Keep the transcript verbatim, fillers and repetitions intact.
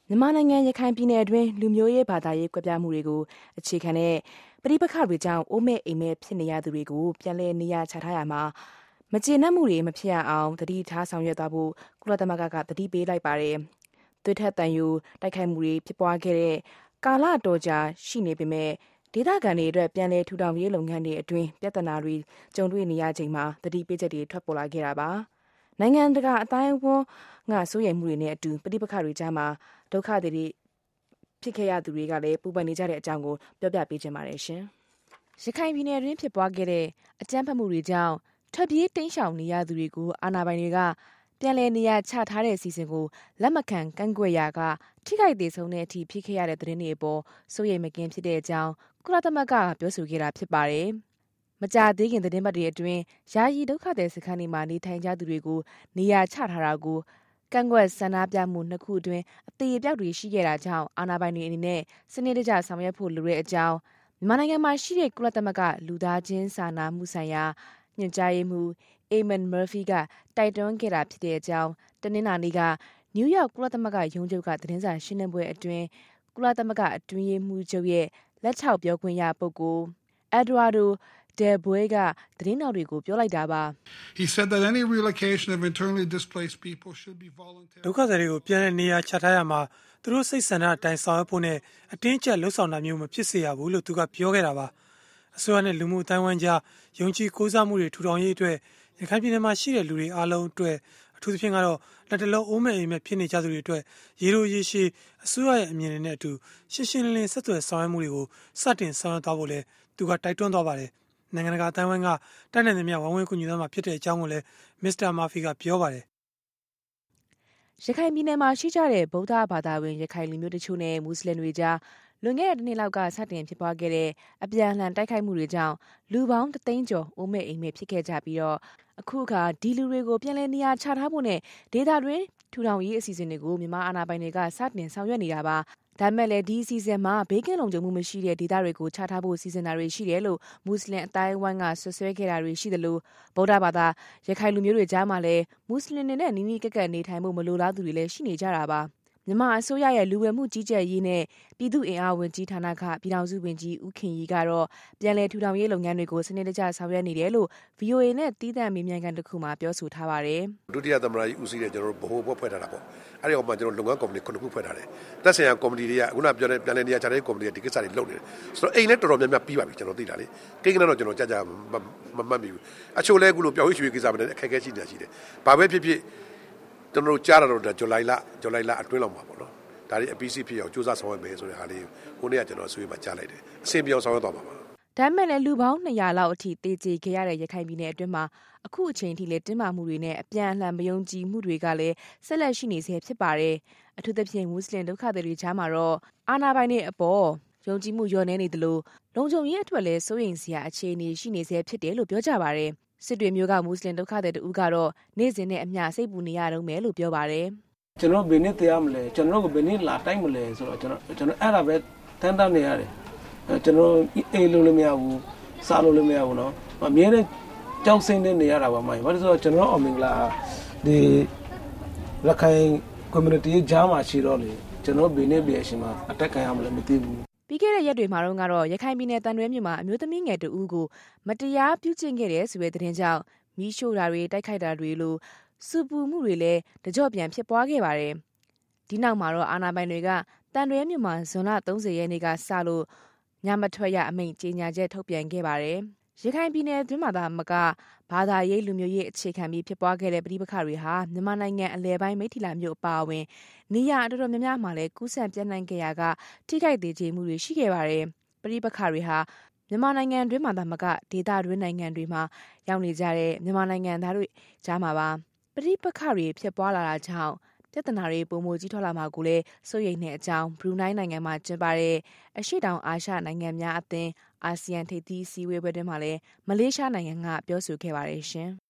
မြန်မာနိုင်ငံရခိုင်ပြည်နယ်အတွင်းလူမျိုးရေးဘာသာရေးကွဲပြားမှုတွေကိုအခြေခံတဲ့ပဋိပက္ခတွေကြောင့်အိုးမဲ့အိမ်မဲ့ဖြစ်နေရသူတွေကိုပြန်လည်နေရာချထားရမှာမကျေနပ်မှုတွေမဖြစ်ရအောင်တတိထားဆောင်ရွက်သွားဖို့ကုလသမဂ္ဂကတတိပေးလိုက်ပါတယ်။သွေးထက်တန်ယူတိုက်ခိုက်မှုတွေဖြစ်ပွားခဲ့တဲ့ကာလတော်ကြာရှိနေပေမဲ့ဒေသခံတွေအတွက်ပြန်လည်ထူထောင်ရေးလုပ်ငန်းတွေအတွင်းပြဿနာတွေကြုံတွေ့နေရချိန်မှာတတိပေးချက်တွေထွက်ပေါ်လာခဲ့တာပါ။နိုင်ငံတကာအတိုင်းအဝန်ငါစိုးရိမ်မှုတွေနဲ့အတူပဋိပက္ခတွေကြားမှာဒုက္ခတွေဖြစ်ခဲ့ရသူတွေကလည်းပူပန်နေကြတဲ့အကြောင်းကိုပြောပြပေးချင်ပါတယ်ရှင်။ရခိုင်ပြည်နယ်တွင်ဖြစ်ပွားခဲ့တဲ့အကြမ်းဖက်မှုတွေကြောင့်ထွက်ပြေးတိမ်းရှောင်နေရသူတွေကိုအာဏာပိုင်တွေကပြန်လည်နေရာချထားတဲ့အစီအစဉ်ကိုလက်မခံကန့်ကွက်ရာကထိခိုက်ဒေဆုံးတဲ့အထိဖြစ်ခဲ့ရတဲ့သတင်းတွေအပေါ်စိုးရိမ်မကင်းဖြစ်တဲ့အကြောင်းကုလသမဂ္ဂကပြောဆိုခဲ့တာဖြစ်ပါတယ်။မကြာသေးခင်သတင်းပတ်တွေအတွင်းယာယီဒုက္ခသည်စခန်းတွေမှာနေထိုင်ကြသူတွေကိုနေရာချထားတာကိုကန့်ကွက်ဆန္ဒပြမှုနှစ်ခုအတွင်းအသေးအပြောက်တွေရှိခဲ့တာကြောင့်အာဏာပိုင်တွေအနေနဲ့စနစ်တကျဆောင်ရွက်ဖို့လိုတဲ့အကြောင်းမြန်မာနိုင်ငံမှာရှိတဲ့ကုလသမဂ္ဂလူသားချင်းစာနာမှုဆိုင်ရာညွှန်ကြားရေးမှူး Eamon Murphy ကတိုက်တွန်းခဲ့တာဖြစ်တဲ့အကြောင်းတနင်္လာနေ့ကနယူးယောက်ကုလသမဂ္ဂရုံးချုပ်ကသတင်းစာရှင်းလင်းပွဲအတွင်းကုလသမဂ္ဂအတွင်းရေးမှူးချုပ်ရဲ့လက်ထောက်ပြောခွင့်ရပုဂ္ဂိုလ် Eduardo Del Boy ကသတင်းတော်တွေကိုပြောလိုက်တာပါ He said that any relocation of internally displaced people should be voluntary ဒုက္ခသည်တွေကိုပြန်လည်နေရာချထားရမှာသူတို့စိတ်ဆန္ဒအတိုင်းဆောင်ရွက်ဖို့နဲ့အတင်းကျပ်လှုပ်ဆောင်တာမျိုးမဖြစ်စေရဘူးလို့သူကပြောခဲ့တာပါအစိုးရနဲ့လူမှုအတိုင်းဝန်းကြားယုံကြည်ကိုးစားမှုတွေထူထောင်ရေးအတွက်ရခိုင်ပြည်နယ်မှာရှိတဲ့လူတွေအားလုံးအတွက်အထူးသဖြင့်ကတော့လက်တလုံးအိုးမဲ့အိမ်မဲ့ဖြစ်နေကြသူတွေအတွက်ရေလိုရေရှည်အစိုးရရဲ့အမြင်နဲ့အတူရှင်းရှင်းလင်းလင်းဆက်သွယ်ဆောင်ရွက်မှုတွေကိုစတင်ဆောင်ရွက်သွားဖို့လဲသူကတိုက်တွန်းသွားပါတယ်နိုင်ငံတကာအတိုင်းဝန်းကတိုက်နယ်သမျှဝိုင်းဝန်းကူညီသွားမှာဖြစ်တဲ့အကြောင်းကိုလည်းမစ္စတာမာဖီကပြောပါတယ်ရခိုင်ပြည်နယ်မှာရှိကြတဲ့ဗုဒ္ဓဘာသာဝင်ရခိုင်လူမျိုးတချို့နဲ့မွတ်စလင်တွေကြားလွန်ခဲ့တဲ့တစ်နှစ်လောက်ကစတင်ဖြစ်ပွားခဲ့တဲ့အပြန်အလှန်တိုက်ခိုက်မှုတွေကြောင့်လူပေါင်းတသိန်းကျော်အိုးမဲ့အိမ်မဲ့ဖြစ်ခဲ့ကြပြီးတော့အခုအခါဒီလူတွေကိုပြန်လည်နေရာချထားဖို့နဲ့ဒေသတွင်းထူထောင်ရေးအစီအစဉ်တွေကိုမြန်မာအာဏာပိုင်တွေကစတင်ဆောင်ရွက်နေတာပါဒါမဲ့လည်းဒီအစီအစဉ်မှာဘေးကင်းလုံခြုံမှုမရှိတဲ့ဒေသတွေကိုချထားဖို့စီစဉ်တာတွေရှိတယ်လို့မွတ်စလင်အတိုင်းအဝိုင်းကဆွဆွဲခဲ့တာတွေရှိတယ်လို့ဗုဒ္ဓဘာသာရခိုင်လူမျိုးတွေကြားမှာလည်းမွတ်စလင်တွေနဲ့နီးနီးကပ်ကပ်နေထိုင်ဖို့မလိုလားသူတွေလည်းရှိနေကြတာပါမြန်မာအစိုးရရဲ့လူဝယ်မှုကြီးကြပ်ရေးနဲ့ပြည်သူ့အင်အားဝန်ကြီးဌာနကပြည်ထောင်စုဝန်ကြီးဦးခင်ရီကတော့ပြန်လည်ထူထောင်ရေးလုပ်ငန်းတွေကိုစနစ်တကျဆောင်ရွက်နေတယ်လို့ ဗွီအိုအေ နဲ့တီးသန့်မေးမြန်းခန်းတစ်ခုမှာပြောဆိုထားပါတယ်။ဒုတိယသမ္မတကြီးဦးစီးတဲ့ကျွန်တော်တို့ဗဟိုဘွဲ့ဖွဲ့ထားတာပေါ့။အဲဒီအောက်မှာကျွန်တော်လုပ်ငန်းကော်မတီခုနှစ်ခုဖွဲ့ထားတယ်။သက်ဆိုင်ရာကော်မတီတွေကခုနပြောတဲ့ပြန်လည်နေရာချတဲ့ကော်မတီကဒီကိစ္စတွေလုပ်နေတယ်။ဆိုတော့အိမ်လည်းတော်တော်များများပြီးပါပြီကျွန်တော်သိတာလေ။ကိန်းကတော့ကျွန်တော်ကြကြမမှတ်မိဘူး။အချို့လည်းအခုလိုပြောင်းရွှေ့ရွှေ့ကိစ္စပဲအခက်အခဲရှိနေတာရှိတယ်။ဘာပဲဖြစ်ဖြစ်ကျွန်တော်တို့ကြားရတော့ဇူလိုင်လဇူလိုင်လအတွင်းလောက်မှာပေါ့နော်။ဒါတွေအပီးစီဖြစ်အောင်စူးစမ်းဆောင်ရွက်မယ်ဆိုတဲ့ဟာလေးကိုနေ့ကကျွန်တော်ဆွေးမှာကြားလိုက်တယ်အဆင်ပြေအောင်ဆောင်ရွက်သွားပါပါဒါမဲ့လည်းလူပေါင်းနှစ်ရာလောက်အထိတေကျေခဲ့ရတဲ့ရခိုင်ပြည်နယ်အတွင်းမှာအခုအချိန်ထိလည်းတင်းမာမှုတွေနဲ့အပြန်အလှန်မယုံကြည်မှုတွေကလည်းဆက်လက်ရှိနေဆဲဖြစ်ပါတယ်အထူးသဖြင့်မွတ်စလင်ဒုက္ခသည်တွေကြားမှာတော့အာဏာပိုင်တွေအပေါ်ယုံကြည်မှုလျော့နည်းနေသလိုလုံခြုံရေးအတွက်လည်းစိုးရိမ်စရာအခြေအနေရှိနေဆဲဖြစ်တယ်လို့ပြောကြပါတယ်စစ်တွေမျိုးကမွတ်စလင်ဒုက္ခသည်တို့ကတော့နေ့စဉ်နဲ့အမျှစိတ်ပူနေရတော့မယ်လို့ပြောပါတယ်ကျွန်တော်ဘယ်နည်းတရားမလဲကျွန်တော်ကဘယ်နည်းလာတိုင်းမလဲဆိုတော့ကျွန်တော်ကျွန်တော်အဲ့ဒါပဲတန်းတန်းနေရတယ်ကျွန်တော်အေးလို့လည်းမရဘူးစားလို့လည်းမရဘူးเนาะအမြဲတမ်းကြောက်စိမ့်နေနေရတာပါမိုင်းဘာလို့ဆိုတော့ကျွန်တော်အမင်္ဂလာဒီရခိုင် community ကြားမှာရှိတော့လေကျွန်တော်ဘယ်နည်းဘယ်အရှင်မှာအတက်ခံရမလဲမသိဘူးပြီးခဲ့တဲ့ရက်တွေမှာတော့ကတော့ရခိုင်ပြည်နယ်တန်တွဲမြို့မှာအမျိုးသမီးငယ်တဦးကိုမတရားပြုကျင့်ခဲ့တဲ့ဆိုတဲ့သတင်းကြောင့်မီးရှို့တာတွေတိုက်ခိုက်တာတွေလိုစူပူမှုတွေလည်းတကြော့ပြန်ဖြစ်ပွားခဲ့ပါတယ်ဒီနောက်မှာတော့အာဏာပိုင်တွေကတန်တွဲမြို့မှာဇွန်လသုံးဆယ်ရက်နေ့ကစလို့ညမထွက်ရအမိန့်ကြေညာချက်ထုတ်ပြန်ခဲ့ပါတယ်ရခိုင်ပြည်နယ်အတွင်းမှာသာမကဘာသာရေးလူမျိုးရေးအခြေခံပြီးဖြစ်ပွားခဲ့တဲ့ပြည်ပခါတွေဟာမြန်မာနိုင်ငံအလဲပိုင်းမိထီလာမြို့အပါအဝင်နေရာအတော်များများမှာလည်းကူးစက်ပြန့်နှံ့ခဲ့ရာကထိခိုက်သေးခြင်းမှုတွေရှိခဲ့ပါတယ်ပြည်ပခါတွေဟာမြန်မာနိုင်ငံအတွင်းမှာသာမကဒေသတွင်းနိုင်ငံတွေမှာရောက်နေကြတဲ့မြန်မာနိုင်ငံသားတွေကြားမှာပါပြည်ပခါတွေဖြစ်ပွားလာတာကြောင့်ပြဿနာတွေပုံမကြီးထွားလာမှာကိုလည်းစိုးရိမ်နေတဲ့အကြောင်းဘရူနိုင်းနိုင်ငံမှာကျင်းပတဲ့အရှေ့တောင်အာရှနိုင်ငံများအသင်းအာဆီယံထိပ်သီးစည်းဝေးပွဲတွင်မှာလည်းမလေးရှားနိုင်ငံကပြောဆိုခဲ့ပါတယ်ရှင်